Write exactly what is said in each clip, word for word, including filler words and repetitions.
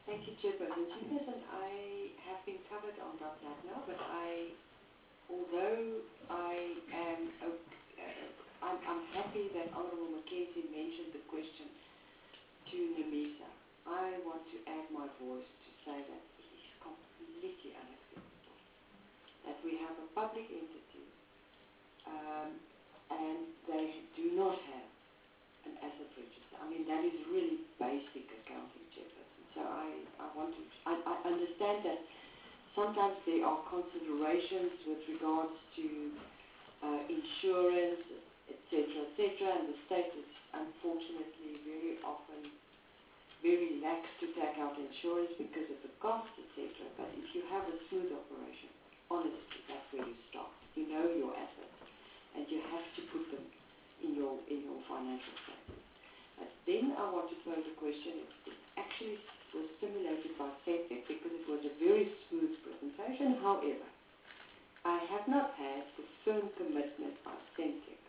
Thank you, Chairperson. Chairperson, I have been covered on that now, but I, although I am, uh, I'm, I'm happy that Honourable Mackenzie mentioned the question to Nemisa. I want to add my voice to say that it is completely unacceptable that we have a public entity um, and they do not have an asset register. I mean, that is really basic accounting, Chairperson. So I, I want to, I, I understand that sometimes there are considerations with regards to uh, insurance, et cetera, et cetera, and the state is unfortunately very often very lax to take out insurance because of the cost, et cetera. But if you have a smooth operation, honestly, that's where you start. You know your assets, and you have to put them in your in your financial statement. But then I want to pose a question. It, it actually was stimulated by Centech because it was a very smooth presentation. However, I have not had the firm commitment by Centech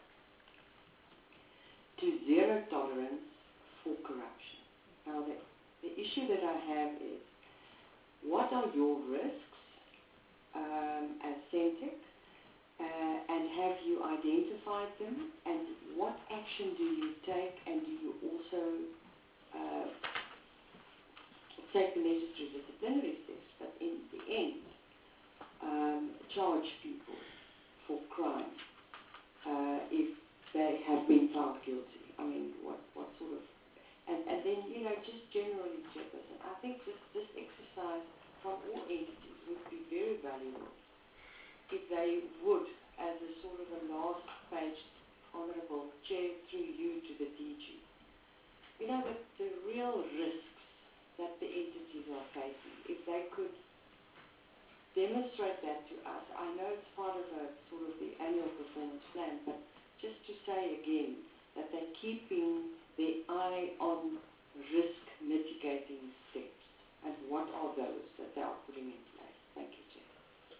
to zero tolerance for corruption. Now, the, the issue that I have is, what are your risks um, as Centech, uh, and have you identified them, and what action do you take, and do you also uh, take the necessary disciplinary steps, but in the end, um, charge people for crime uh, if they have been found guilty? I mean, what, what sort of... And, and then, you know, just generally, Jefferson, I think this, this exercise from all entities would be very valuable if they would, as a sort of a last page, Honourable Chair, through you to the D G, you know, the, the real risks that the entities are facing, if they could demonstrate that to us. I know it's part of a sort of the annual performance plan, but just to say again that they're keeping their eye on risk mitigating steps, and what are those that they are putting in place. Thank you, Chair.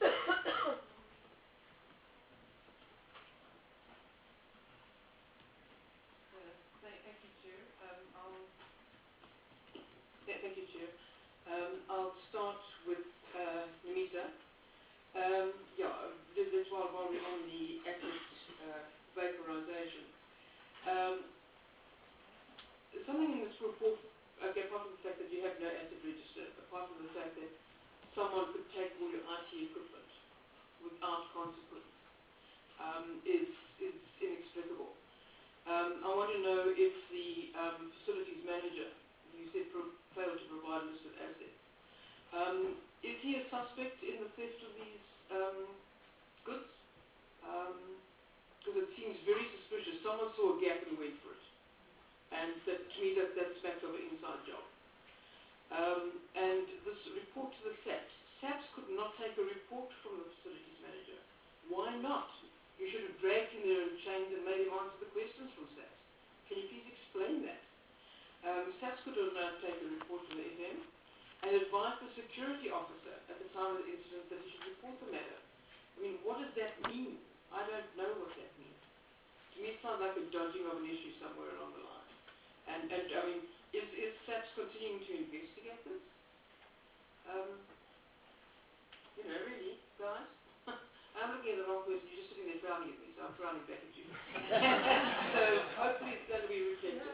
Thank you, Chair. Um, I'll start with uh, Nemisa. Um, yeah, that's while, while we're on the asset uh, vaporization. Um, something in this report, okay, apart from the fact that you have no asset register, apart from the fact that someone could take all your I T equipment without consequence, um, is, is inexplicable. Um, I want to know if the um, facilities manager, you said pro failed to provide a list of assets. Um, is he a suspect in the theft of these um, goods? Because um, it seems very suspicious. Someone saw a gap and went for it. And that, to me, that, that smacks of an inside job. Um, and this report to the SAPS. SAPS could not take a report from the facilities manager. Why not? You should have dragged him there in chains and made him answer the questions from SAPS. Can you please explain that? Um, SAPS could have now taken a report from the F M and advised the security officer at the time of the incident that he should report the matter. I mean, what does that mean? I don't know what that means. To me, it sounds like a dodging of an issue somewhere along the line. And, and I mean, is, is SAPS continuing to investigate this? Um, you know, really, guys? I'm looking at the wrong person. You're just sitting there frowning at me, so I'm frowning back at you. So hopefully it's going to be reflected.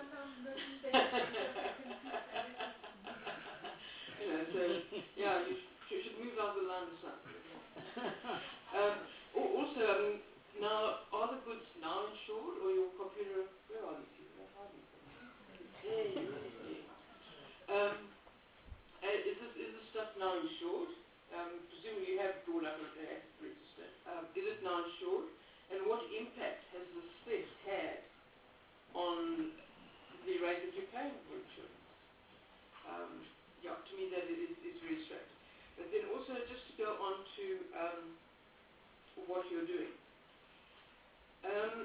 You know, so yeah, you should, should move down the line or something. Um, also, I mean, now are the goods now insured, or your computer? Where are these people? Where are these people? There you are. Um, is this is this stuff now insured? Um, presumably you have drawn up an asset register. Um, is it now insured? And what impact has this theft had on the rate that you're paying for insurance? Um, yeah, to me that is, is very strange. But then also just to go on to um, what you're doing. Um,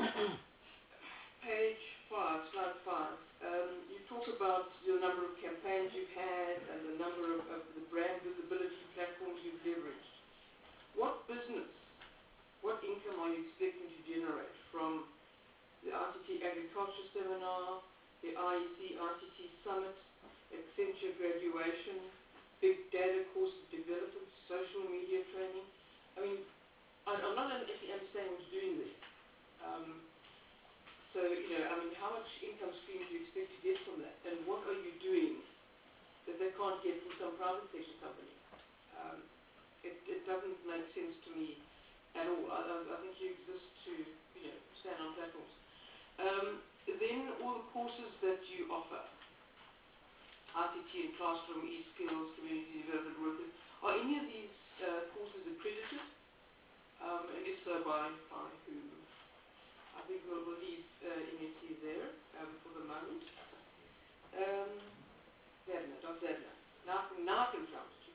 page five, slide five, um, you talk about the number of campaigns you've had and the number of, of the brand visibility platforms you've leveraged. What business, what income are you expecting to generate from the I C T Agriculture Seminar, the I E C I C T Summit, Accenture Graduation, evaluation, big data course development, social media training. I mean, I, I'm not actually understanding what you're doing there. Um, so, you know, I mean, how much income stream do you expect to get from that? And what are you doing that they can't get from some private sector company? Um, it, it doesn't make sense to me at all. I, I, I think you exist to, you know, stand on platforms. Um, then all the courses that you offer, I C T and classroom, e-skills, community development workers, are any of these uh, courses accredited? Um, and if so, by, by who? I think we'll, we'll leave uh, M S C there um, for the moment. Um, Zedna, Doctor Zedna. Now, now I can count you.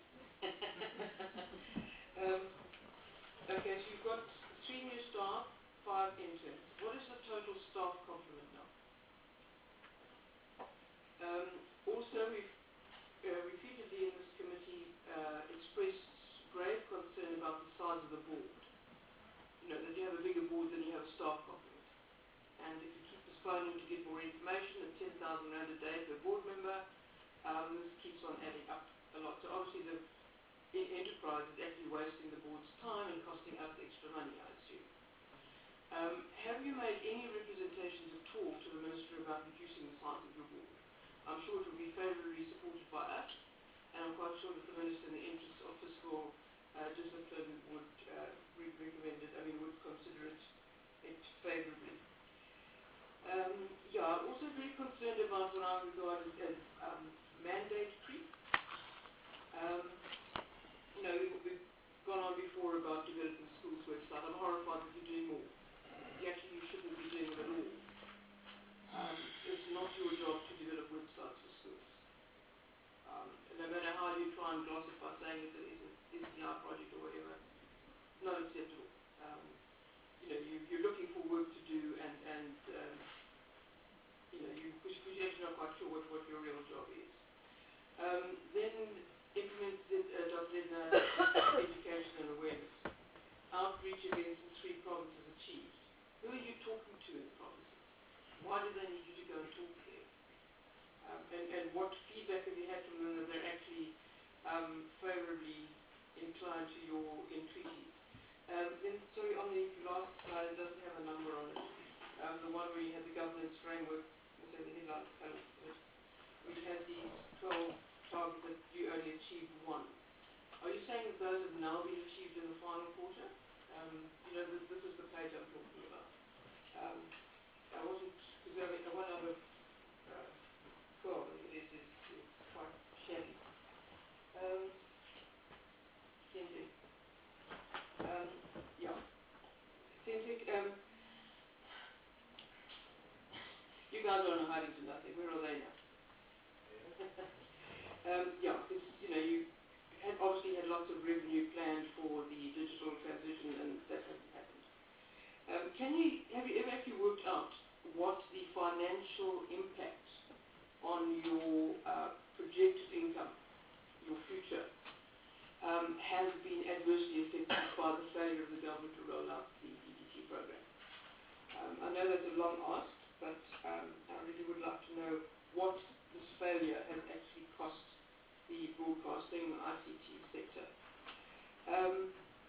um, okay, so you've got three new staff, five interns. What is the total staff complement now? Um, also, we've uh, repeatedly in this committee uh, expressed grave concern about the size of the board. You know, that you have a bigger board than you have a staff complement. And if you keep postponing to get more information at ten thousand rand a day per board member, um, this keeps on adding up a lot. So obviously the enterprise is actually wasting the board's time and costing us extra money, I assume. Um, have you made any representations at all to the Minister about reducing the size of your board? I'm sure it will be favourably supported by us, and I'm quite sure that the Minister, in the interests of fiscal uh, discipline, would uh, re recommend it, I mean, would consider it, it favourably. Um, yeah, I'm also very concerned about what I regard as, as um, mandate creep. Um, you know, we've, we've gone on before about developing schools' website. I'm horrified that you're doing more. You actually you shouldn't be doing it at all. Um, it's not your job to develop websites for schools. Um, no matter how you try and gloss it by saying it's an S D I project or whatever, it's not acceptable. Um, you know, you, you're looking for work to do, and, and um, you know, you, because you're actually not quite sure what, what your real job is. Um, then implement uh, Doctor Zedna education and awareness. Outreach events in three provinces achieved. Who are you talking to in the provinces? Why do they need you to go and talk there? Um, and, and what feedback have you had from them that they're actually um, favourably inclined to your entreaties? Um, then, sorry, on the last slide, it doesn't have a number on it. Um, the one where you had the governance framework, so the headline colour, which had these twelve targets that you only achieved one. Are you saying that those have now been achieved in the final quarter? Um, you know, this, this is the page I'm talking about. Um, I wasn't, because I mean, one out of uh, twelve, I think it is, is, is quite shabby. Um, Centric. Um, yeah. Centric, um, you guys are hiding to nothing. Where are they now? um, yeah, because, you know, you had obviously had lots of revenue planned for the digital transition, and that hasn't happened. Um, can you, have you ever actually worked out what the financial impact on your uh, projected income, your future, um, has been adversely affected by the failure of the government to roll out the D B T program? Um, I know that's a long ask, but um, I really would like to know what this failure has actually cost the broadcasting I C T sector. Um,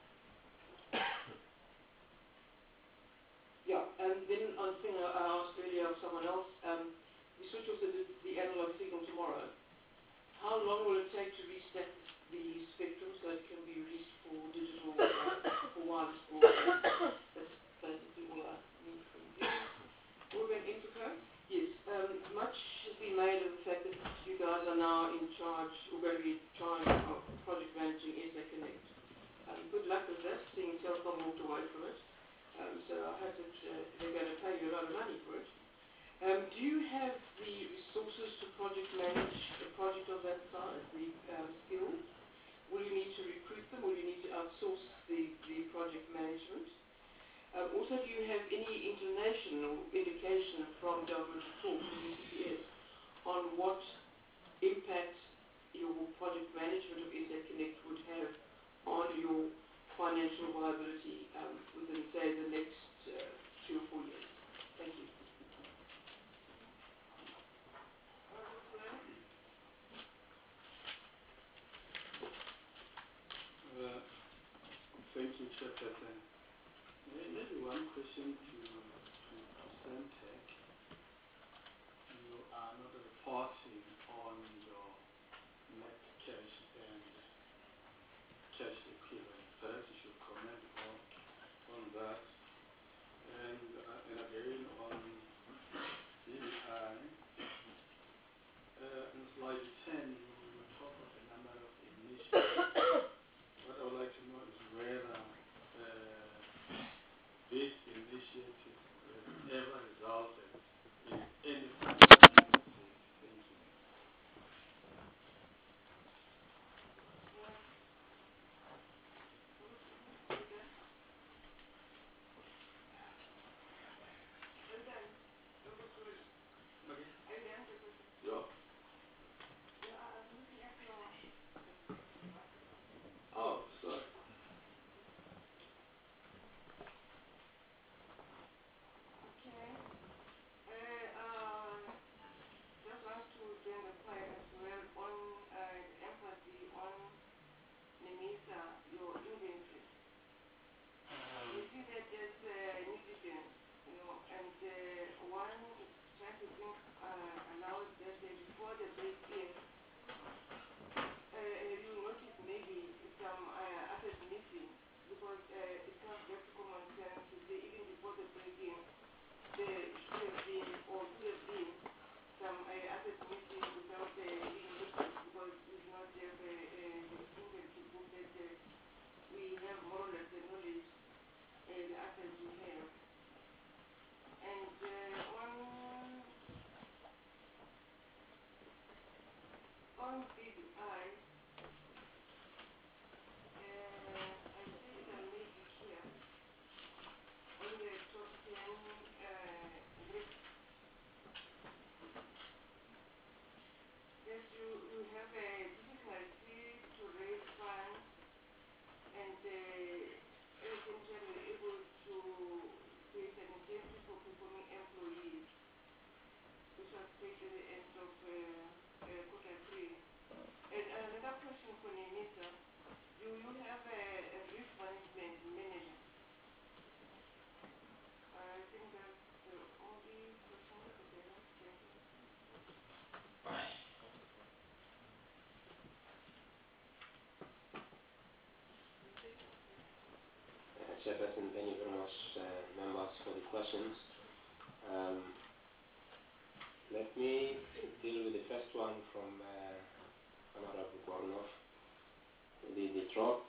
yeah, and then on the thing I asked earlier of someone else, um, we switch off the, the analog signal tomorrow. How long will it take to reset the spectrum so it can be released for digital, uh, for wireless broadcast? That's basically all I need from you. Broadband Infocode? Yes, um, much has been made of the fact that you guys are now in charge, or going to be trying of project managing S A Connect. Um, good luck with that, seeing Telkom walked away from it. Um, so I hope that uh, they're going to pay you a lot of money for it. Um, do you have the resources to project manage a project of that size, the um, skills? Will you need to recruit them? Will you need to outsource the, the project management? Um, also, do you have any inclination or indication from government at all, from the C P S, on what impact your project management of S A Connect would have on your financial viability um, within, say, the next uh, three or four years? Thank you. Chairperson. May- Maybe one question to, to, to Semtech. You are not reporting on your net cash and cash equivalent. Perhaps you should comment on, on that. And, uh, and again on D B I, uh, in slide ten, you, you talk of a number of initiatives. What I would like to know is whether uh, these initiatives have ever resulted in any financial sales. Thank you. Okay. Yeah. Oh, sorry. Okay. Uh, uh, just want to identify as well on uh, the empathy on NEMISA, your inventory. You see that there's uh, negligence, you know, and uh, one is trying to think uh, aloud that uh, before the break-in, uh, you notice maybe some uh, assets missing because uh, it's not just common sense to say even before the break-in, there should have been or could have been some uh, assets missing without uh, being noticed because we do not have uh, uh, the inventory book that uh, we have more or less the knowledge uh, the assets we have. And uh, on on B B I, uh, I see some maybe here on the top ten uh, risks that you, you have a difficulty to raise funds and uh, essentially able to create an incentive for performing employees, which was stated at the end of uh, uh, quarter three. And another question for NEMISA, do you have a, a risk management manager? I think that's the only question that I have. Thank you. Uh, Chairperson, thank you very much, uh, members, for the questions. Um, let me deal with the first one from uh, Honorable Gornov. The, the drop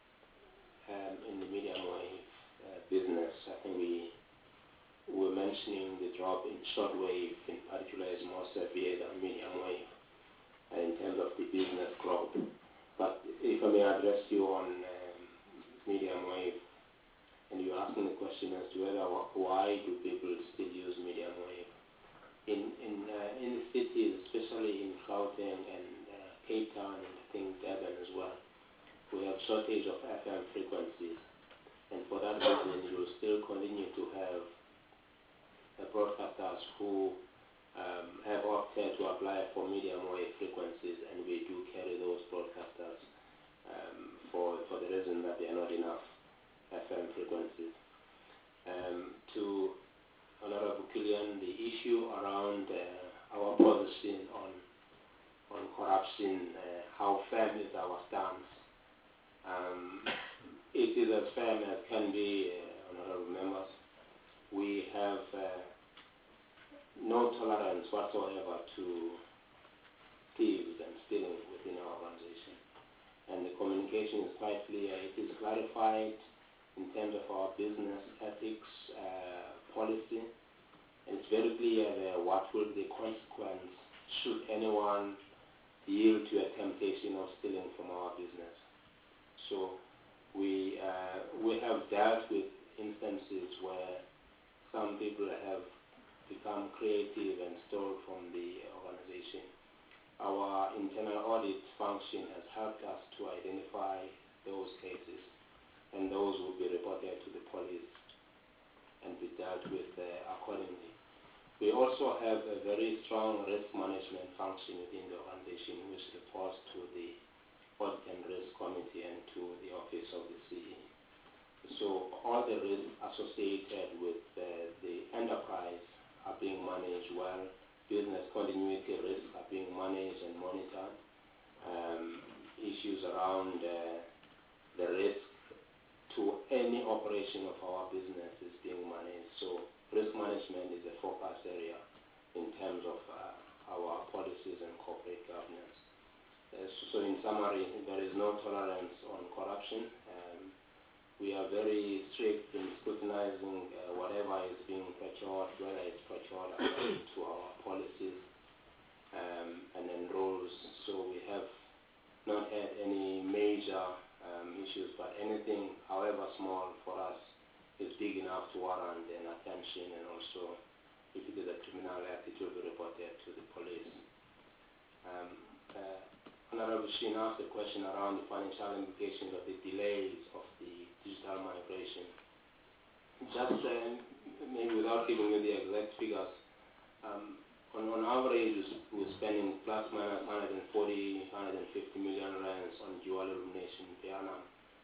um, in the medium wave uh, business, I think we were mentioning the drop in shortwave in particular is more severe than medium wave uh, in terms of the business growth. But if I may address you on um, medium wave, and you're asking the question as to whether why do people still use medium wave. In in uh, in the cities, especially in Gauteng and uh, Cape Town, and I think Durban as well, we have shortage of F M frequencies, and for that reason, you will still continue to have uh, broadcasters who um, have opted to apply for medium wave frequencies, and we do carry those broadcasters um, for for the reason that there are not enough F M frequencies. Um, to Honorable Killian, the issue around uh, our position on on corruption, uh, how firm is our stance? Um, it is as firm as can be, uh, Honorable Members. We have uh, no tolerance whatsoever to thieves and stealing within our organization. And the communication is quite clear. It is clarified in terms of our business ethics uh, policy, and it's very clear there what will be the consequence should anyone yield to a temptation of stealing from our business. So we uh, we have dealt with instances where some people have become creative and stole from the organization. Our internal audit function has helped us to identify those cases, and those will be reported to the police and be dealt with uh, accordingly. We also have a very strong risk management function within the organization, which reports to the Audit and Risk Committee and to the Office of the C E. So all the risks associated with uh, the enterprise are being managed well. Business continuity risks are being managed and monitored. Um, issues around uh, the risk to any operation of our business is being managed. So risk management is a focus area in terms of uh, our policies and corporate governance. Uh, so, so in summary, there is no tolerance on corruption. Um, we are very strict in scrutinizing uh, whatever is being procured, whether it's procured according to our policies um, and then rules. So we have not had any major um, issues, but anything, however small for us, is big enough to warrant an attention, and also if it is a criminal act, it will be reported to the police. Um, uh, Honorable Sheen asked a question around the financial implications of the delays of the digital migration. Just uh, maybe without giving you the exact figures, um, on, on average we're spending plus minus one hundred forty, one hundred fifty million rands on dual illumination per annum.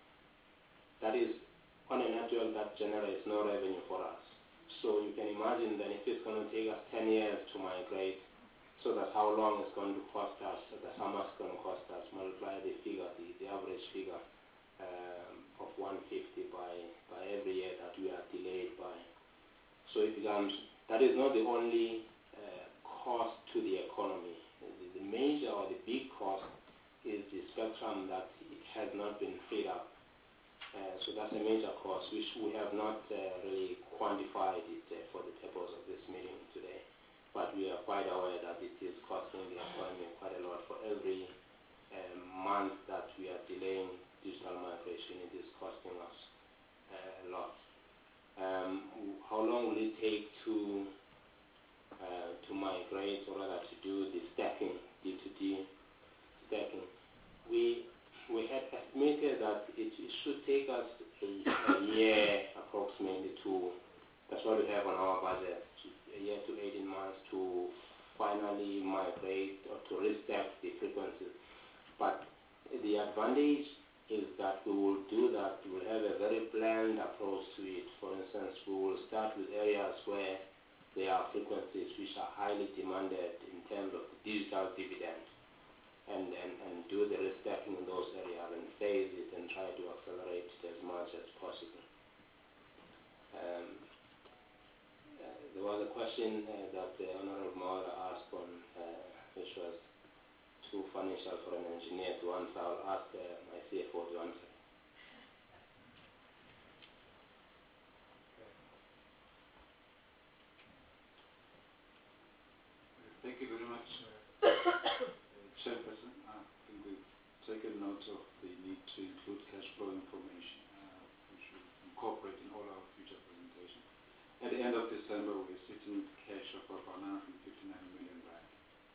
That is on a network that generates no revenue for us. So you can imagine that if it's going to take us ten years to migrate, so that's how long it's going to cost us, so that's how much it's going to cost us, multiply the figure, the, the average figure um, of one hundred fifty by, by every year that we are delayed by. So it becomes, that is not the only uh, cost to the economy. The, the major or the big cost is the spectrum that it has not been freed up. Uh, so that's a major cost, which we have not uh, really quantified it uh, for the purpose of this meeting today. But we are quite aware that it is costing the economy quite a lot. For every um, month that we are delaying digital migration, it is costing us uh, a lot. Um, how long will it take to uh, to migrate, or rather to do the stacking, D to D stacking? We we had estimated that it, it should take us a, a year approximately to, that's what we have on our budget, a year to eighteen months to finally migrate or to restack the frequencies. But the advantage is that we will do that, we will have a very planned approach to it. For instance, we will start with areas where there are frequencies which are highly demanded in terms of the digital dividend. And, and, and do the restacking in those areas and phase it and try to accelerate it as much as possible. Um, uh, there was a question uh, that the Honorable Mawala asked on, uh, which was too financial for an engineer to answer. I'll ask uh, my C F O to answer. Thank you very much, uh, Chairperson. I think we've taken note of the need to include cash flow information, uh, which we'll incorporate in all our future presentations. At the end of December, we're sitting with cash of about nine hundred fifty-nine million rand.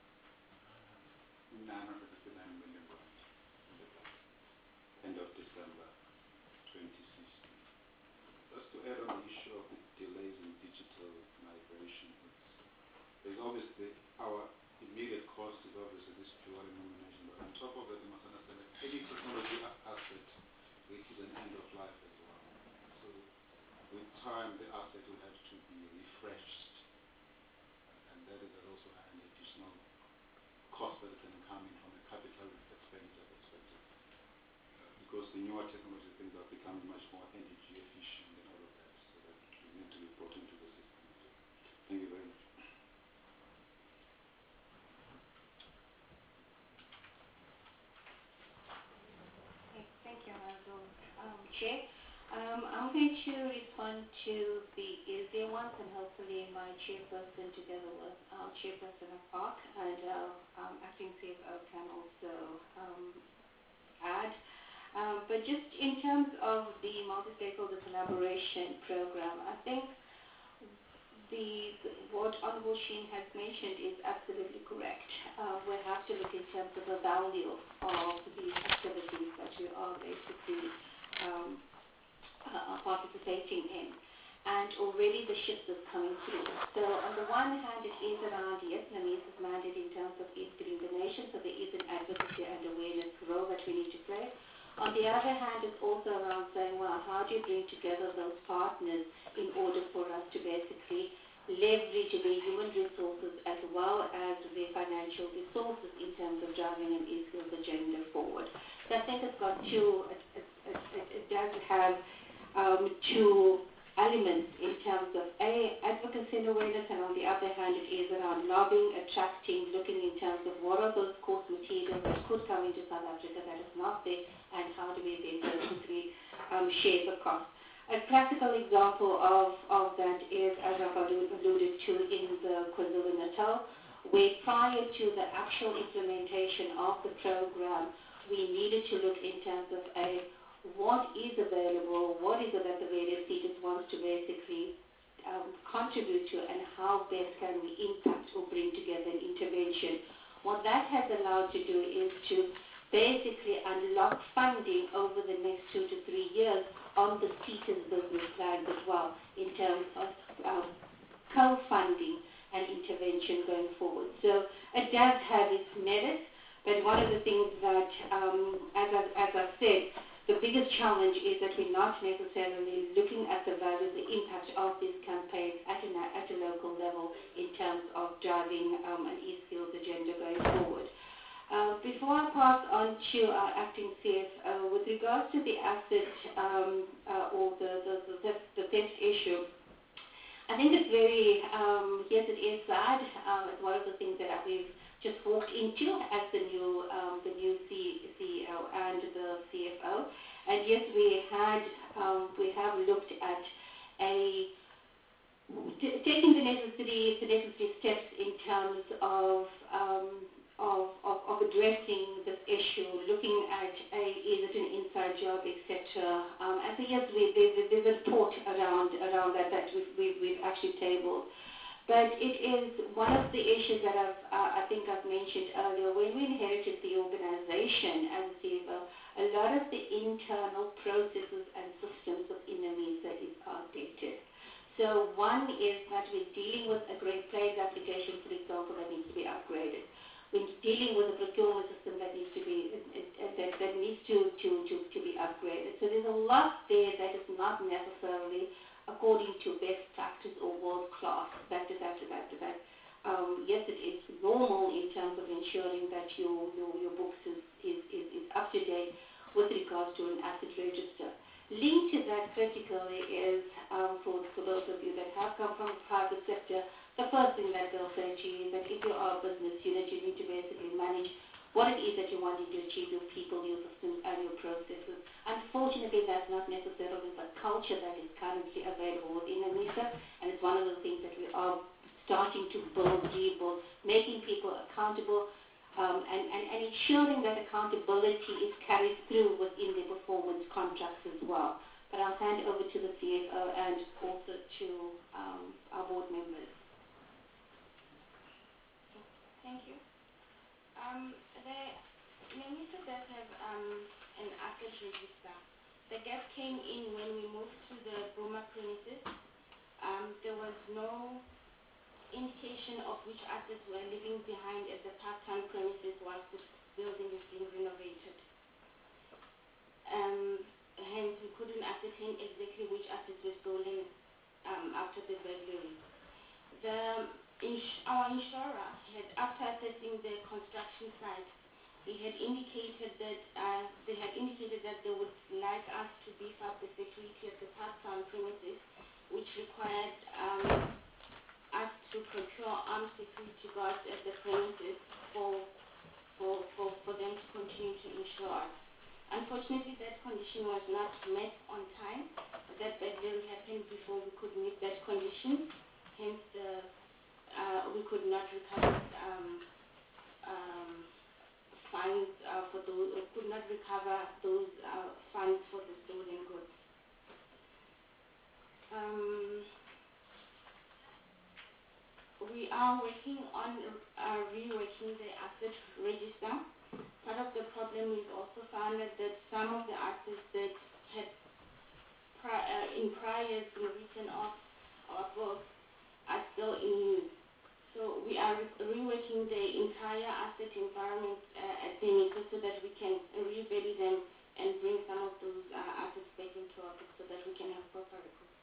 nine hundred fifty-nine million rand in the bank. End of December twenty sixteen. Just to add on the issue of the delays in digital migration, it's, there's obviously our immediate cost is obviously this dual illumination, but on top of that, you must understand that any technology asset reaches an end of life as well. So with time, the asset will have to be refreshed, and that is also an additional cost that can come in from a capital expenditure perspective, uh, because the newer technology things are becoming much more energy efficient and all of that, so that we need to be brought into the system. Thank you very much. Thank you, Honorable um, Chair. Um, I'm going to respond to the easier ones, and hopefully my chairperson, together with our chairperson of P A R C and our um, acting C F O, can also um, add. Um, but just in terms of the multi-stakeholder collaboration program, I think the, the what Honorable Sheen has mentioned is absolutely correct. Uh, we have to look in terms of the value of these activities that we are basically um, uh, participating in. And already the shift is coming through. So on the one hand, it is around, yes, NAMIS's mandate in terms of illumination, so there is an advocacy and awareness role that we need to play. On the other hand, it's also around saying, well, how do you bring together those partners in order for us to basically leverage the human resources as well as the financial resources in terms of driving an e-skills agenda forward. So I think it's got two, it, it, it, it does have um, two elements in terms of A, advocacy and awareness, and on the other hand it is around lobbying, attracting, looking in terms of what are those course materials that could come into South Africa that is not there, and how do we then basically um, share the cost. A practical example of, of that is, as I've alluded to, in the KwaZulu-Natal, where prior to the actual implementation of the program, we needed to look in terms of a what is available, what is it that the various feeders wants to basically um, contribute to, and how best can we impact or bring together an intervention. What that has allowed to do is to basically unlock funding over the next two to three years on the SETA's business plans as well, in terms of um, co-funding and intervention going forward. So it does have its merits, but one of the things that, um, as, I, as I've said, the biggest challenge is that we're not necessarily looking at the value, the impact of these campaigns at a, at a local level in terms of driving um, an e-skills agenda going forward. Uh, before I pass on to our acting C F O, with regards to the asset um, uh, or the, the, the, theft, the theft issue, I think it's very, um, yes, it is sad. Um, it's one of the things that we've just walked into as the new um, the new C E O and the C F O. And yes, we had um, we have looked at a t taking the necessary the necessary steps in terms of um, of, of of addressing this issue, looking at a is it an inside job, et cetera. Um, and so yes, we, there's, there's a report around around that that we've, we've, we've actually tabled. But it is one of the issues that I've, uh, I think I've mentioned earlier. When we inherited the organization as a C F O, a lot of the internal processes and systems of INAMISA is outdated. So one is that we're dealing with a Great Plains application, for example, that needs to be upgraded. We're dealing with a procurement system that needs to be uh, that, that needs to, to, to, to be upgraded. So there's a lot there that is not necessarily according to best practice or world class. That is that that that. Um, yes, it is normal in terms of ensuring that your your, your books is, is, is, is up to date with regards to an asset register. Linked to that critically is um, for, for those of you that have come from the private sector, the first thing that they'll say to you is that if you are a business unit, you need to basically manage what it is that you're wanting to achieve, your people, your systems, and your processes. Unfortunately, that's not necessarily the culture that is currently available within INAMISA, and it's one of the things that we are starting to build, rebuild, making people accountable, um, and, and, and ensuring that accountability is carried through within the performance contracts as well. But I'll hand over to the C F O and also to um, our board members. Thank you. Um, the INAMISA does have um, an asset register. The gap came in when we moved to the Boma premises. Um, there was no indication of which assets were leaving behind as the part-time premises whilst the building is being renovated. Um, hence, we couldn't ascertain exactly which assets were stolen um, after the burglary. The ins our insurer had, after assessing the construction site, he had indicated that uh, they had indicated that they would like us to beef up the security of the part-time premises, which required um, us to procure armed security guards at the premises for, for, for, for them to continue to insure us. Unfortunately, that condition was not met on time. That burglary happened before we could meet that condition. Hence, the, uh, we could not recover um, um, funds uh, for those, or could not recover those uh, funds for the stolen goods. Um, we are working on uh, reworking the asset register. Part of the problem is also found that some of the assets that had pri uh, in priors been written off our books are still in use. So we are re reworking the entire asset environment uh, at INAMISA so that we can revalue them and bring some of those uh, assets back into our book so that we can have proper records.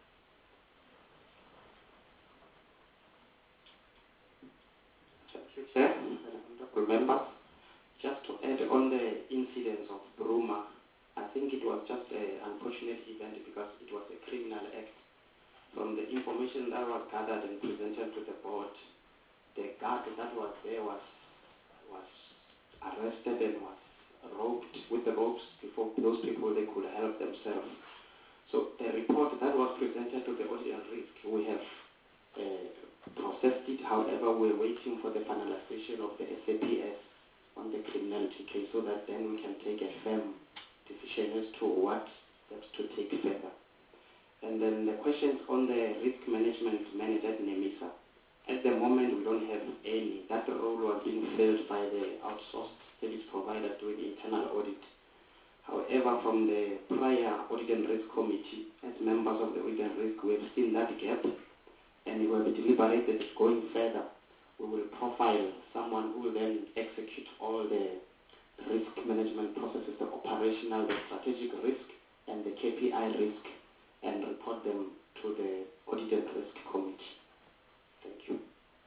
Thank you, Chair and honorable members. Just to add on the incidence of Bruma, I think it was just an unfortunate event because it was a criminal act. From the information that was gathered and presented to the board, the guard that was there was was arrested and was roped with the ropes before those people they could help themselves. So the report that was presented to the audit and risk, we have uh, processed it. However, we're waiting for the finalization of the S A P S on the criminality case so that then we can take a firm decision as to what steps to take further. And then the questions on the risk management manager at NEMISA. At the moment, we don't have any. That role was being filled by the outsourced service provider doing internal audit. However, from the prior audit and risk committee, as members of the audit and risk, we have seen that gap, and we have deliberated going further. We will profile someone who will then execute all the risk management processes, the operational, the strategic risk, and the K P I risk, and report them to the audit and risk committee. Thank you.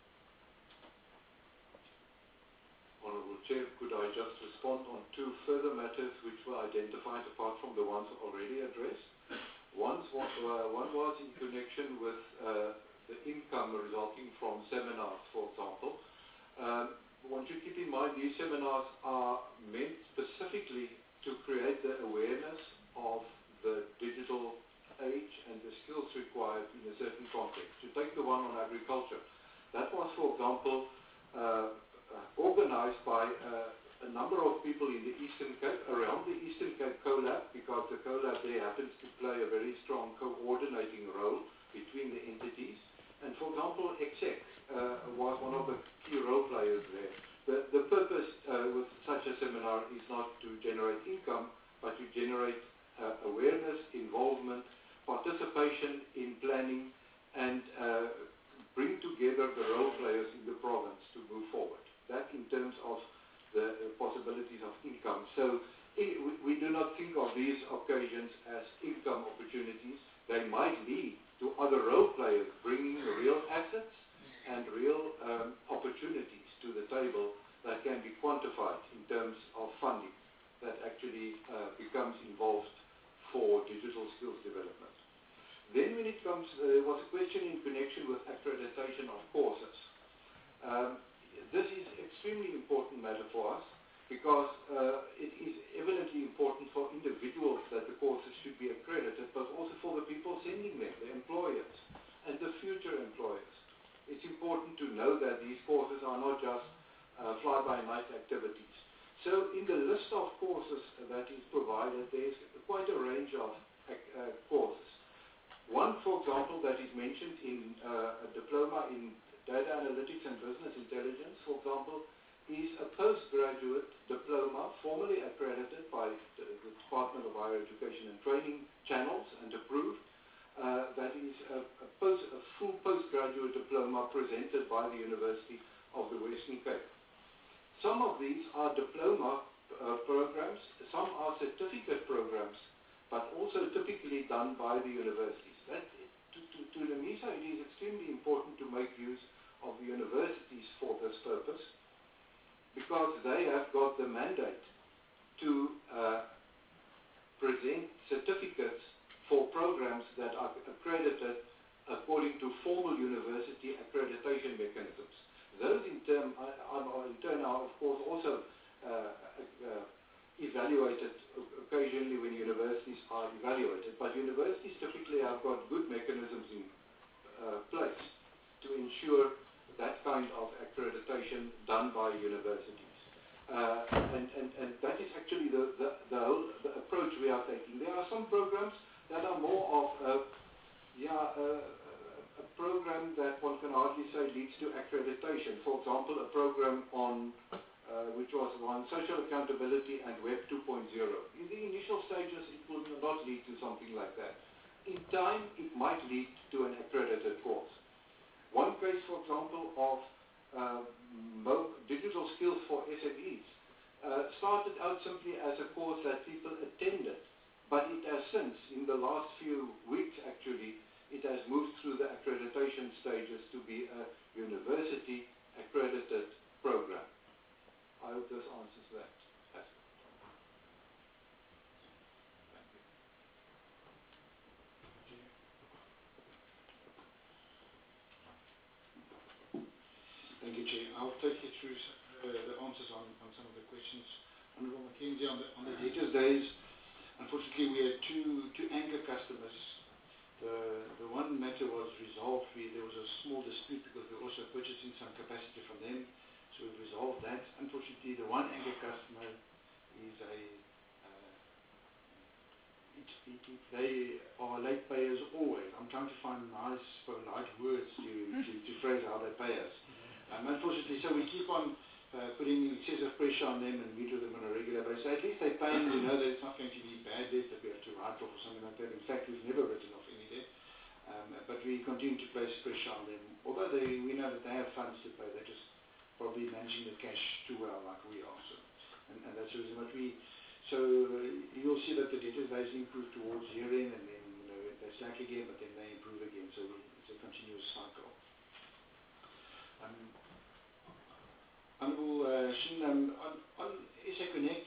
Honourable Chair, could I just respond on two further matters which were identified apart from the ones already addressed? One, uh, one was in connection with uh, the income resulting from seminars, for example. Um, one should keep in mind these seminars are meant specifically to create the awareness of the digital age and the skills required in a certain context. To take the one on agriculture, that was, for example, uh, organized by uh, a number of people in the Eastern Cape, around the Eastern Cape CoLab, because the CoLab there happens to play a very strong coordinating role between the entities. And for example, Exec uh, was one of the key role players there. The, the purpose uh, with such a seminar is not to generate income, but to generate uh, awareness, involvement, participation in planning, and uh, bring together the role players in the province to move forward. That in terms of the uh, possibilities of income. So I, we, we do not think of these occasions as income opportunities. They might lead to other role players bringing real assets and real um, opportunities to the table that can be quantified in terms of funding that actually uh, becomes involved for digital skills development. Then when it comes, uh, there was a question in connection with accreditation of courses. Um, this is extremely important matter for us because uh, it is evidently important for individuals that the courses should be accredited, but also for the people sending them, the employers, and the future employers. It's important to know that these courses are not just uh, fly-by-night activities. So in the list of courses that is provided, there's quite a range of uh, courses. One, for example, that is mentioned in uh, a diploma in data analytics and business intelligence, for example, is a postgraduate diploma formally accredited by the, the Department of Higher Education and Training channels and approved. Uh, that is a, a, post, a full postgraduate diploma presented by the University of the Western Cape. Some of these are diploma uh, programs, some are certificate programs, but also typically done by the universities. That, to, to, to NEMISA, it is extremely important to make use of the universities for this purpose, because they have got the mandate to uh, present certificates for programs that are accredited according to formal university accreditation mechanisms. Those in turn are, are, in turn are of course also uh, uh, evaluated occasionally when universities are evaluated, but universities typically have got good mechanisms in uh, place to ensure that kind of accreditation done by universities. Uh, and, and, and that is actually the, the, the, whole, the approach we are taking. There are some programs that are more of a, yeah, a, a program that one can hardly say leads to accreditation. For example, a program on Uh, which was on social accountability and Web two point oh. In the initial stages, it will not lead to something like that. In time, it might lead to an accredited course. One case, for example, of uh, digital skills for S M Es uh, started out simply as a course that people attended. But it has since, in the last few weeks actually, it has moved through the accreditation stages to be a university accredited program. I hope this answers that aspect. Thank you, Chair. I'll take you through uh, the answers on, on some of the questions. Honourable Mackenzie, on the, on the debtors days, unfortunately we had two, two anchor customers. The, the one matter was resolved. We, there was a small dispute because we were also purchasing some capacity from them. So we've resolved that. Unfortunately, the one anchor customer is a, uh, it, it, it, they are late payers always. I'm trying to find nice, polite words to, to, to phrase how they pay us. Um, unfortunately, so we keep on uh, putting excessive pressure on them and meet with them on a regular basis. So at least they pay, and we know that it's not going to be bad debt that we have to write off or something like that. In fact, we've never written off any debt. Um, but we continue to place pressure on them. Although they, we know that they have funds to pay, they're just probably managing the cash too well like we are. So, and, and that's the reason that we, so uh, you'll see that the debtors days improve towards year end, and then you know, they slack again, but then they improve again. So we, it's a continuous cycle. Um, Honourable uh, Shin, um, on, on S A Connect,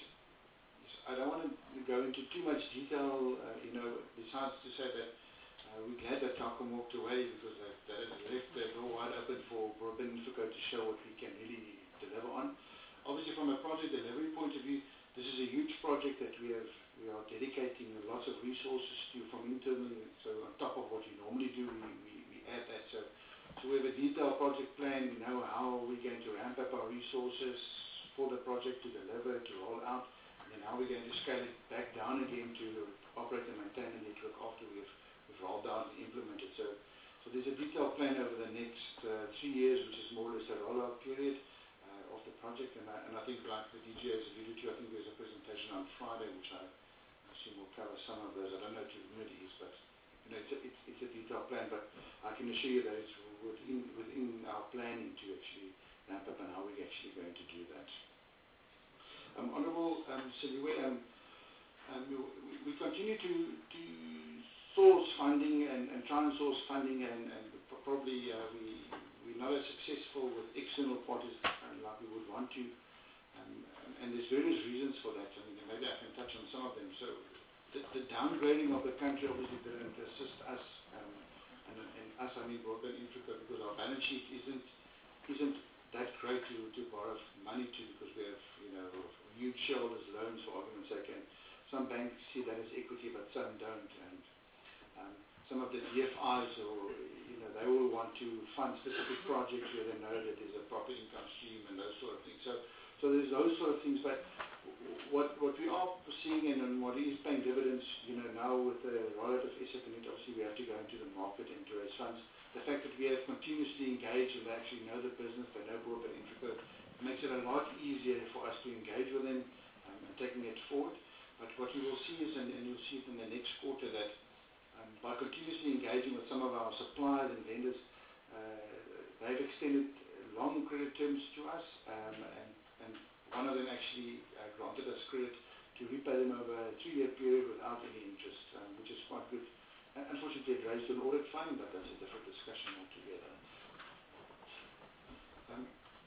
I don't want to go into too much detail, uh, you know, besides to say that uh, we're glad that Telkom walked away, because that, that has left the door wide open for Broadband Infraco to show what we can really deliver on. Obviously, from a project delivery point of view, this is a huge project that we have. We are dedicating lots of resources to from internally. So on top of what we normally do, we, we, we add that. So, so we have a detailed project plan. We know how we're going to ramp up our resources for the project to deliver, to roll out, and then how we're going to scale it back down again to operate and maintain the network after we've, we've rolled out and implemented. So, so there's a detailed plan over the next uh, three years, which is more or less a rollout period uh, of the project. And I, and I think, like the D G has alluded to, I think there's a presentation on Friday, which I assume will cover some of those. I don't know to whom it is, but you know, it's a, it's, it's a detailed plan. But I can assure you that it's within within our planning to actually ramp up and how we're actually going to do that. Um, Honourable um, Siliwe, um, um, we, we continue to, to source funding and, and try and source funding, and, and probably uh, we, we're not as successful with external parties uh, like we would want to. Um, and there's various reasons for that. I mean, maybe I can touch on some of them. So the, the downgrading of the country obviously didn't assist us. Um, and, and us, I mean Broadband Infraco, because our balance sheet isn't isn't that great to, to borrow money to, because we have, you know, huge shareholders loans, for argument's sake, and some banks see that as equity, but some don't. And um, some of the D F Is, or you know, they all want to fund specific projects where they know that there's a proper income stream and those sort of things. So, so there's those sort of things. But what what we are seeing, and, and what is paying dividends, you know, now with the rollout of S A Connect, obviously we have to go into the market and to raise funds. The fact that we have continuously engaged and they actually know the business, they know Broadband Infraco, makes it a lot easier for us to engage with them um, and taking it forward. But what you will see is, and, and you'll see it in the next quarter, that um, by continuously engaging with some of our suppliers and vendors, uh, they've extended long credit terms to us, um, and, and one of them actually uh, granted us credit to repay them over a three-year period without any interest, um, which is quite good. And unfortunately, it raised an audit fine, but that's a different discussion altogether. Um,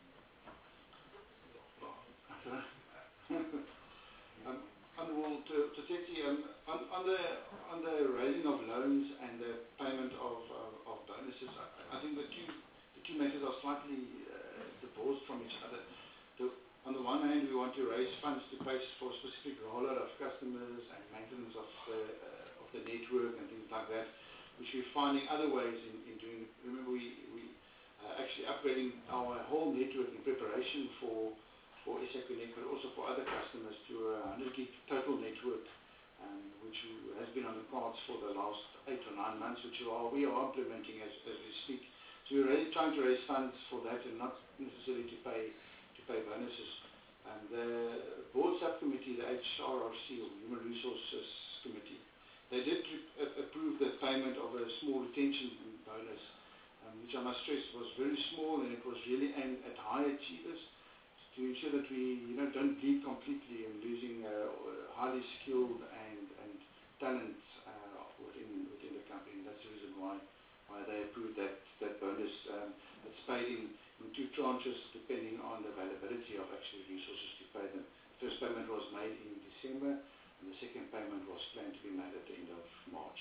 um, Honourable Tsetsi, um, on, on the on the raising of loans and the payment of uh, of bonuses, I, I think the two the two matters are slightly uh, divorced from each other. The, on the one hand, we want to raise funds to pay for specific rollout of customers and maintenance of the uh, of the network and things like that, which we're finding other ways in, in doing. Remember, we we uh, actually upgrading our whole network in preparation for. for S A Connect, but also for other customers, to a one hundred gig total network, um, which has been on the cards for the last eight or nine months, which we are, we are implementing as, as we speak. So we're really trying to raise funds for that, and not necessarily to pay to pay bonuses. And the board subcommittee, the H R R C, or Human Resources Committee, they did approve the payment of a small retention bonus, um, which I must stress was very small, and it was really aimed at high achievers, to ensure that we, you know, don't bleed completely and losing uh, highly skilled and, and talent uh, within within the company. And that's the reason why why they approved that that bonus. Um, it's paid in, in two tranches depending on the availability of actually resources to pay them. The first payment was made in December, and the second payment was planned to be made at the end of March.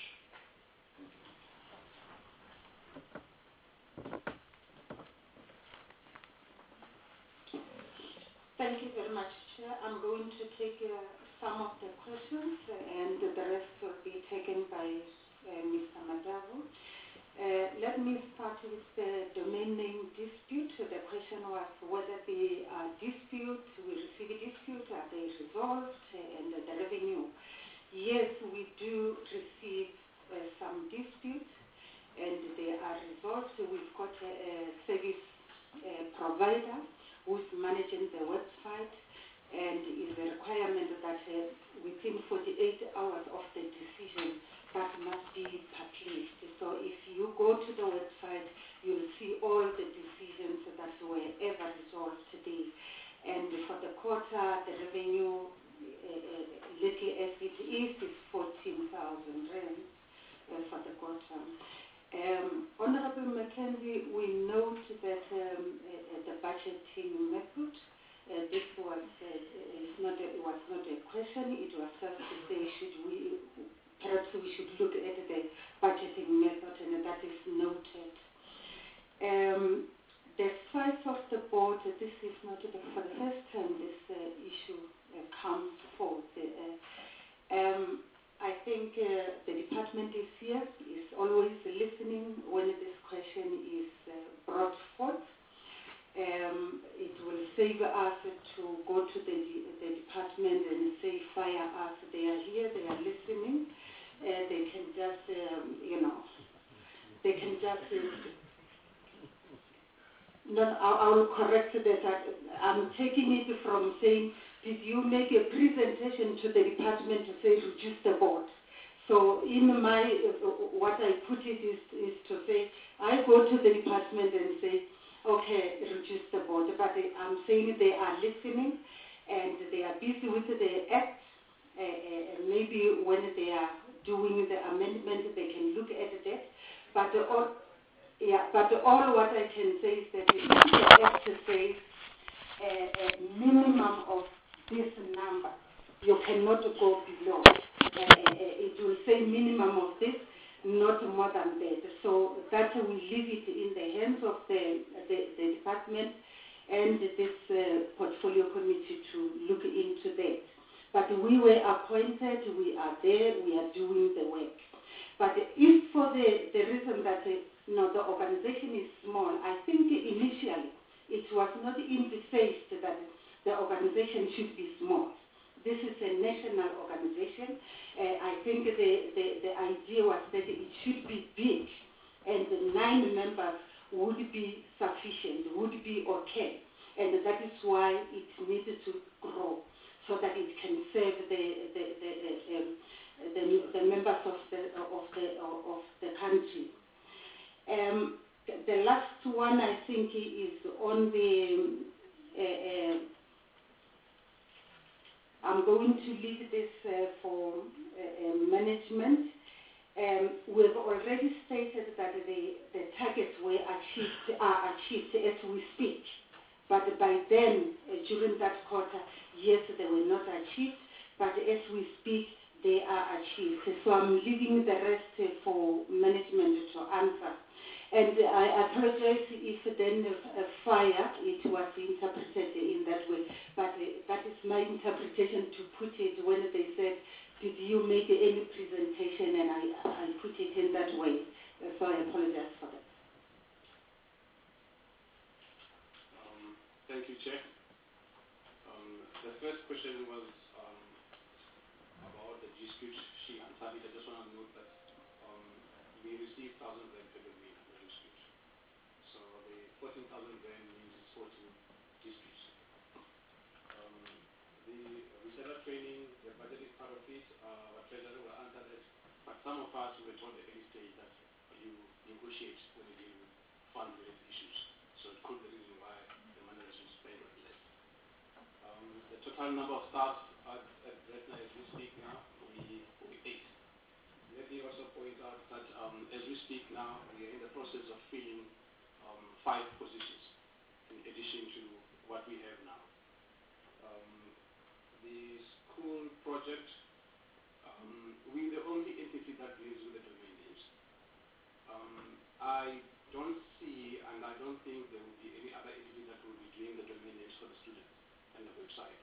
Thank you very much, Chair. I'm going to take uh, some of the questions uh, and the rest will be taken by uh, Mister Madavu. Uh, let me start with the domain name dispute. The question was whether the uh, dispute, we receive a dispute, are they resolved, uh, and uh, the revenue. Yes, we do receive uh, some disputes and they are resolved. We've got a, a service uh, provider who's managing the website, and is a requirement that uh, within forty-eight hours of the decision that must be published. So if you go to the website, you'll see all the decisions that were ever resolved today. And for the quarter, the revenue, uh, little as it is, is fourteen thousand rand uh, for the quarter. Um, Honorable Mackenzie, we note that um, uh, the budgeting method, uh, this was uh, is not a, was not a question, it was just to say should we, perhaps we should look at the budgeting method, and that is noted. Um, the size of the board, this is not the, for the first time this uh, issue uh, comes forth. Uh, um, I think uh, the department is here, is always listening when this question is uh, brought forth. Um, it will save us to go to the, the department and say, fire us, they are here, they are listening. Uh, they can just, um, you know, they can just, uh, not, I will correct that. I, I'm taking it from saying, did you make a presentation to the department to say reduce the board? So in my, uh, what I put it is, is to say, I go to the department and say, okay, reduce the board, but I'm saying they are listening and they are busy with the act. Uh, uh, maybe when they are doing the amendment, they can look at that. But all, yeah, but all what I can say is that if the act says a, a minimum of this number, you cannot go below. Uh, it will say minimum of this, not more than that. So that will leave it in the hands of the, the, the department and this uh, portfolio committee to look into that. But we were appointed, we are there, we are doing the work. But if for the, the reason that uh, no, the organization is small, I think initially it was not in the face that the organization should be small. This is a national organization. Uh, I think the, the, the idea was that it should be big and the nine members would be sufficient, would be okay. And that is why it needed to grow so that it can serve the, the, the, the, um, the, the members of the, of the, of the country. Um, the last one I think is on the uh, uh, I'm going to leave this uh, for uh, uh, management. Um, we've already stated that the, the targets were achieved, are achieved as we speak. But by then, uh, during that quarter, yes, they were not achieved, but as we speak, they are achieved. So I'm leaving the rest uh, for management to answer. And I apologize if then uh, fire, it was interpreted in that way. But uh, that is my interpretation to put it when they said, did you make any presentation? And I, I put it in that way. Uh, so I apologize for that. Um, thank you, Chair. Um, the first question was um, about the dispute. She answered it. I just want to note that um, we received one thousand rand every week for dispute. So the fourteen thousand rand means it's fourteen disputes. Um, the reseller training, the budget is part of it. Uh, our treasurer will answer that. But some of us were told at any stage that you negotiate when you deal with fund-related issues. So it could be the reason why the money has been spent on less. total number of staff at, at Gretna as we speak now, we, we eight. Let me also point out that um, as we speak now, we are in the process of filling um, five positions in addition to what we have now. Um, the school project, um, we're the only entity that deals with the domain names. Um, I don't see, and I don't think there will be any other entity that will be doing the domain names for the students and the website.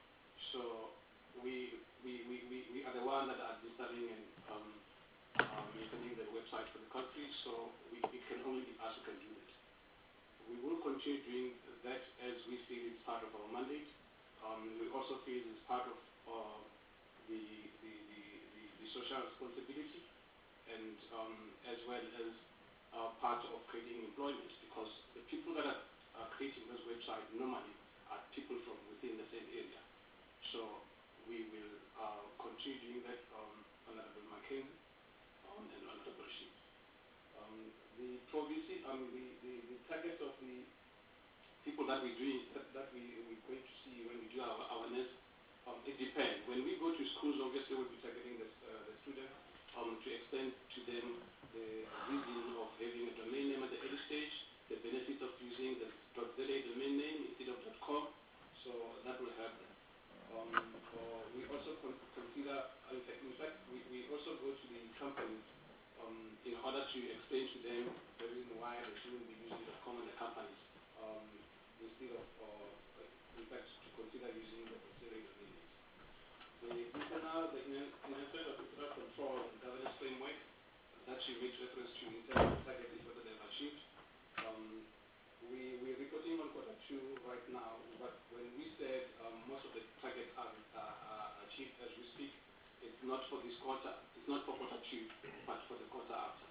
So we we, we, we, we are the ones that are administering and um, um, maintaining the website for the country, so we, it can only be us who can do that. We will continue doing that as we feel it's part of our mandate. Um, we also feel it's part of uh, the, the, the, the, the social responsibility, and um, as well as uh, part of creating employment, because the people that are, are creating this website normally are people from within the same area. So we will uh, continue doing that, um, Honorable Mackenzie um, and Honorable Sheep. Um, the province, um, the, the, the target of the people that we're doing, that, that we, we're going to see when we do our awareness, um, it depends. When we go to schools, obviously we'll be targeting the, uh, the students um, to explain to them the reason of having a domain name at the early stage, the benefits of using the .za domain name instead of .com, so that will help them. Um, or we also con consider, in fact, in fact we, we also go to the companies um, in order to explain to them the reason why they shouldn't be using .com in the companies um, instead of, uh, in fact, to consider using the .za domain names. The internal, the enhancement of internal control and governance framework that she makes reference to in terms of target is what they've achieved. Um, we, we're reporting on quarter two right now, but when we said um, most of the targets are, uh, are achieved as we speak, it's not for this quarter, it's not for quarter two, but for the quarter after.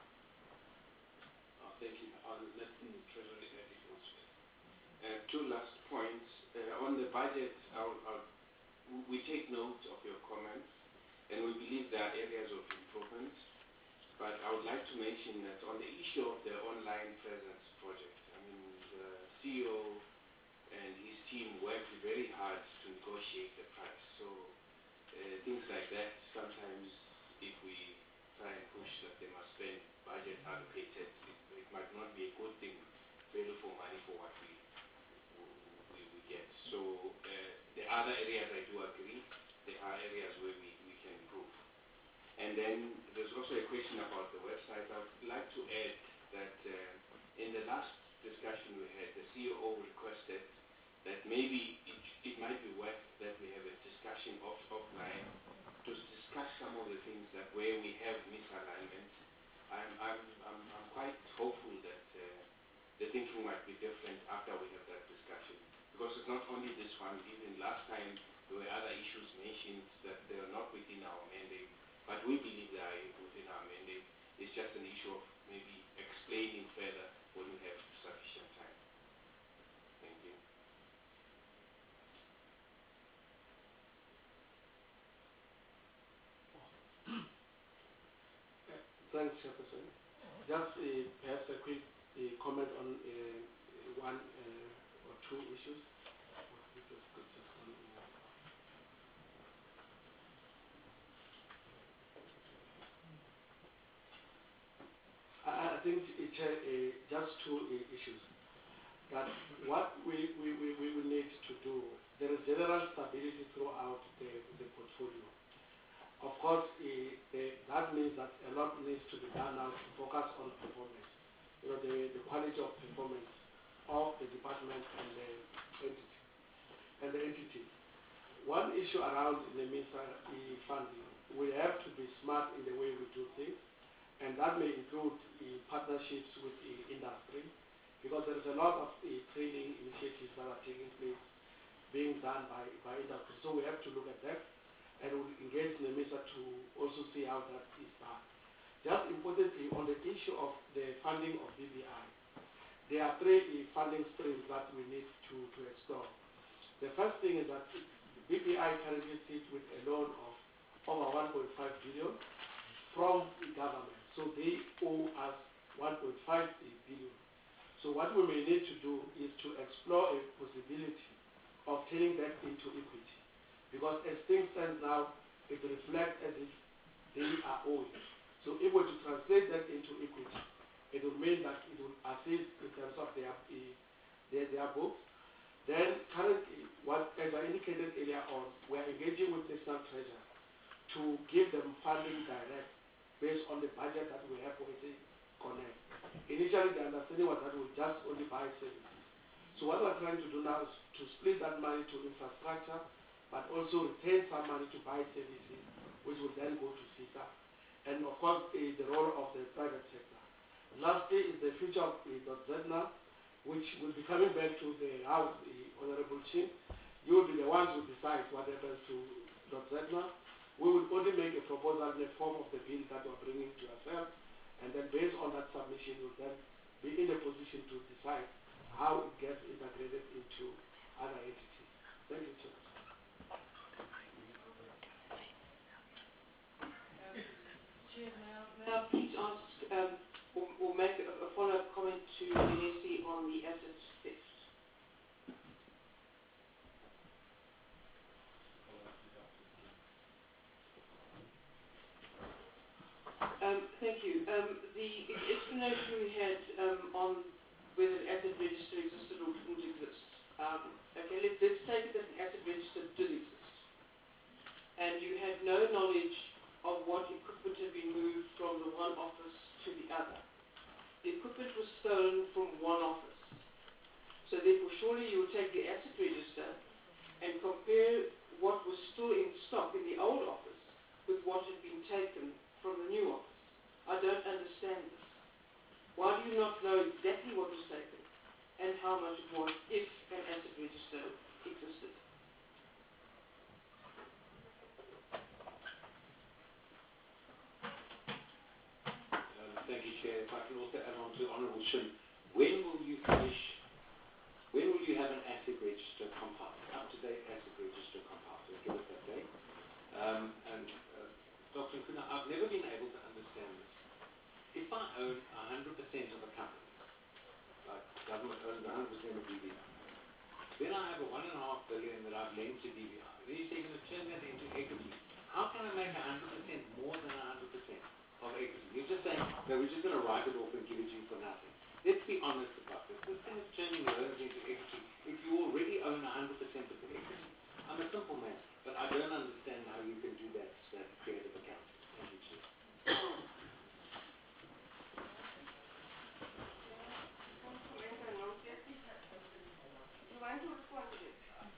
Uh, thank you. I'll let the Treasury head if he wants to. Uh, two last points. Uh, on the budget, I'll, I'll, we take note of your comments, and we believe there are areas of improvement. But I would like to mention that on the issue of the online presence project, I mean, the C E O and his team worked very hard to negotiate the price. So uh, things like that, sometimes if we try and push that they must spend budget allocated, it, it might not be a good thing, value for money for what we, we, we get. So uh, the other areas I do agree, there are areas where we, we can improve. And then there's also a question about the website. I would like to add that uh, in the last discussion we had, the C E O requested that maybe it, it might be worth that we have a discussion off, offline to discuss some of the things that where we have misalignment. I'm, I'm, I'm, I'm quite hopeful that uh, the thinking might be different after we have that discussion. Because it's not only this one, even last time there were other issues mentioned that they are not within our mandate. But we believe they are within our mandate. It's just an issue of maybe explaining further when we have sufficient time. Thank you. Thanks, Chairperson. Just uh, perhaps a quick uh, comment on uh, one uh, or two issues. I think it's uh, uh, just two uh, issues. That what we, we, we, we will need to do, there is general stability throughout the, the portfolio. Of course, uh, the, that means that a lot needs to be done now to focus on performance. You know, the, the quality of performance of the department and the entity. And the entity. One issue around the MINSA uh, funding, we have to be smart in the way we do things. And that may include uh, partnerships with the industry, because there is a lot of uh, training initiatives that are taking place, being done by, by industry. So we have to look at that, and we'll engage in the MINSA to also see how that is done. Just importantly, on the issue of the funding of B B I, there are three uh, funding streams that we need to, to explore. The first thing is that B B I currently sits with a loan of over one point five billion from the government. So they owe us one point five billion. So what we may need to do is to explore a possibility of turning that into equity. Because as things stand now, it reflects as if they are owing. So if we were to translate that into equity, it would mean that it would assist in terms of their, uh, their, their books. Then currently, what, as I indicated earlier on, we are engaging with National Treasury to give them funding direct based on the budget that we have for S A Connect. Initially, the understanding was that we just only buy services. So what we're trying to do now is to split that money to infrastructure, but also retain some money to buy services, which will then go to C I S A. And of course, uh, the role of the private sector. Lastly is the future of uh, .ZNA, which will be coming back to the House, the Honorable Chief. You will be the ones who decide what happens to .ZNA. We will only make a proposal in the form of the bill that we're bringing to ourselves, and then based on that submission, we'll then be in a position to decide how it gets integrated into other entities. Thank you, Chair. Chair, may I, may I please ask um, or, or make a, a follow-up comment to Denesi on the asset theft? Um, thank you. Um, the explanation we had um, on whether an asset register existed or didn't exist. Um, okay, let's, let's take it that an asset register did exist. And you had no knowledge of what equipment had been moved from the one office to the other. The equipment was stolen from one office. So therefore, surely you would take the asset register and compare what was still in stock in the old office with what had been taken from the new office. I don't understand this. Why do you not know exactly what was taken and how much it was if an asset register existed? Thank you, Chair. If I can also add on to Honourable Shin, when will you finish, when will you have an asset register compiled, up-to-date asset register compiled? So give us that date. Um, and uh, Doctor Nkuna, I've never been able to understand this. If I own one hundred percent of a company, like government owns one hundred percent of D B I, then I have a one and a half billion that I've lent to D B I. Then you say you're going to turn that into equity. How can I make one hundred percent more than one hundred percent? Of equity. You're just saying that we're just going to write it off and give it to you for nothing. Let's be honest about this. This thing is turning your loans into equity if you already own one hundred percent of the equity. I'm a simple man, but I don't understand how you can do that, that creative accounting. Thank you, Chief. You want to respond to this?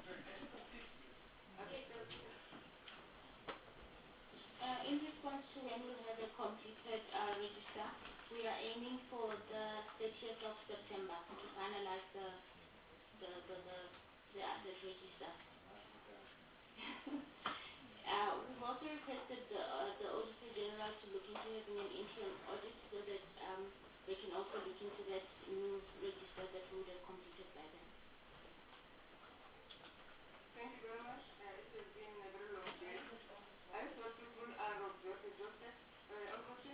Uh, in response to when we have a completed uh, register, we are aiming for the thirtieth of September to finalize the the the, the, the asset register. uh, we've also requested the uh, the Auditor General to look into having an interim audit so that um, they can also look into that new register that we would have completed by then. Thank you very much. Uh, it has been a very long day. I thought people are exhausted. exhausted. Uh, unfortunately.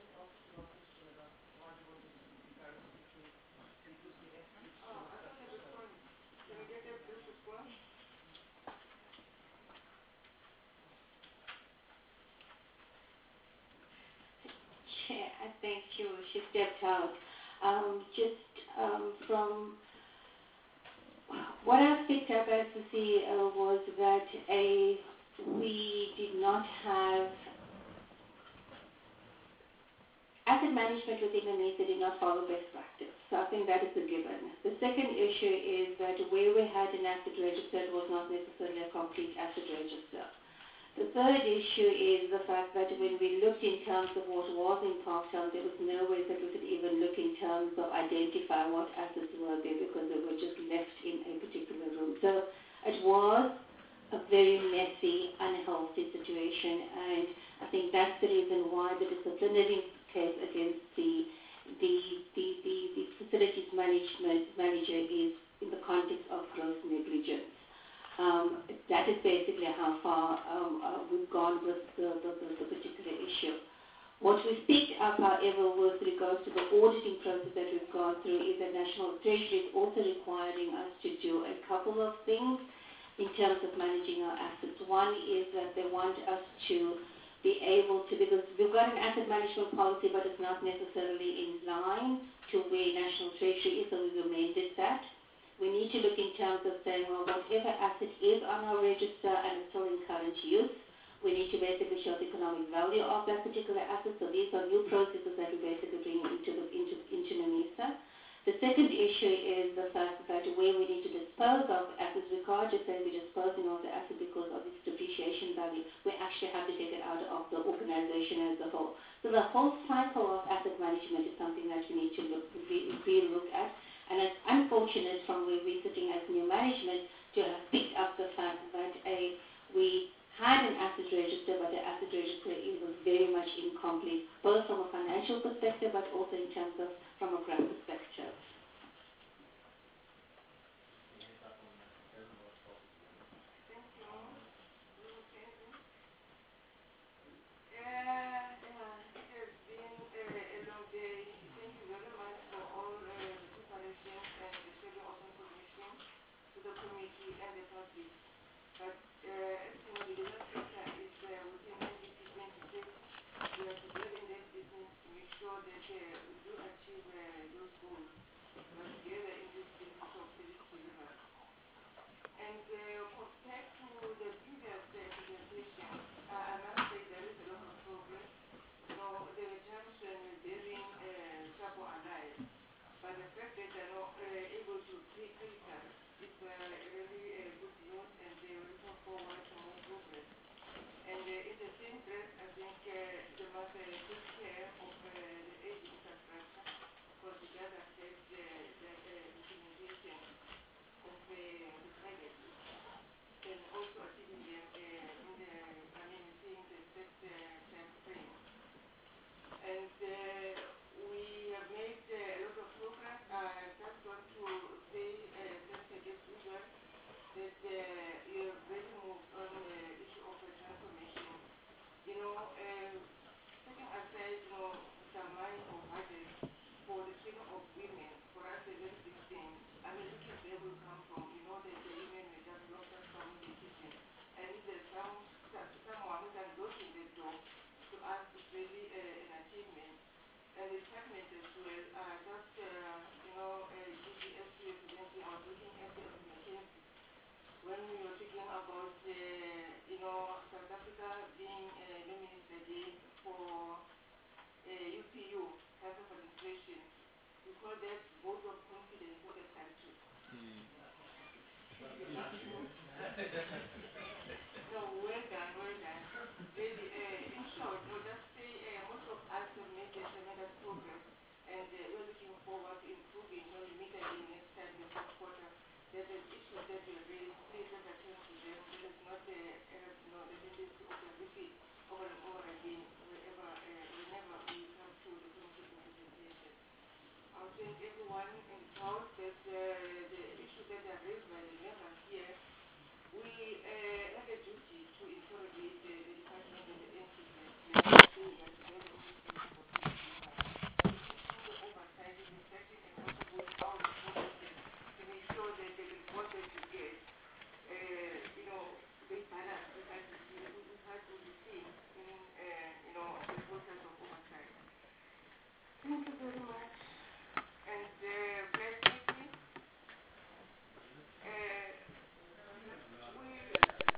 Oh, I thought I responded. Can we get a brief response? Chair, I think she, she stepped out. Um, just um, from what I picked up as the C E O was that a we did not have asset management within the NISA did not follow best practice. So I think that is a given. The second issue is that where we had an asset register, it was not necessarily a complete asset register. The third issue is the fact that when we looked in terms of what was in Parktown, there was no way that we could even look in terms of identify what assets were there because they were just left in a particular room. So it was a very messy, unhealthy situation, and I think that's the reason why the disciplinary case against the the the, the, the facilities management manager is in the context of gross negligence. Um, that is basically how far um, uh, we've gone with the, the, the, the particular issue. What we picked up, however, with regards to the auditing process that we've gone through is that National Treasury is also requiring us to do a couple of things. in terms of managing our assets. One is that they want us to be able to, because we've got an asset management policy, but it's not necessarily in line to where National Treasury is, so we've amended that. We need to look in terms of saying, well, whatever asset is on our register and is still in current use, we need to basically show the economic value of that particular asset. So these are new processes that we basically bring into, the, into, into NAMISA. The second issue is the fact that where we need to dispose of assets, we can't just say we're disposing of the asset because of its depreciation value. We actually have to take it out of the organization as a whole. So the whole cycle of asset management is something that we need to look, really look at. And it's unfortunate from where we're sitting as new management to have picked up the fact that a, we had an asset register, but the asset register was very much incomplete, both from a financial perspective, but also in terms of from a grant perspective.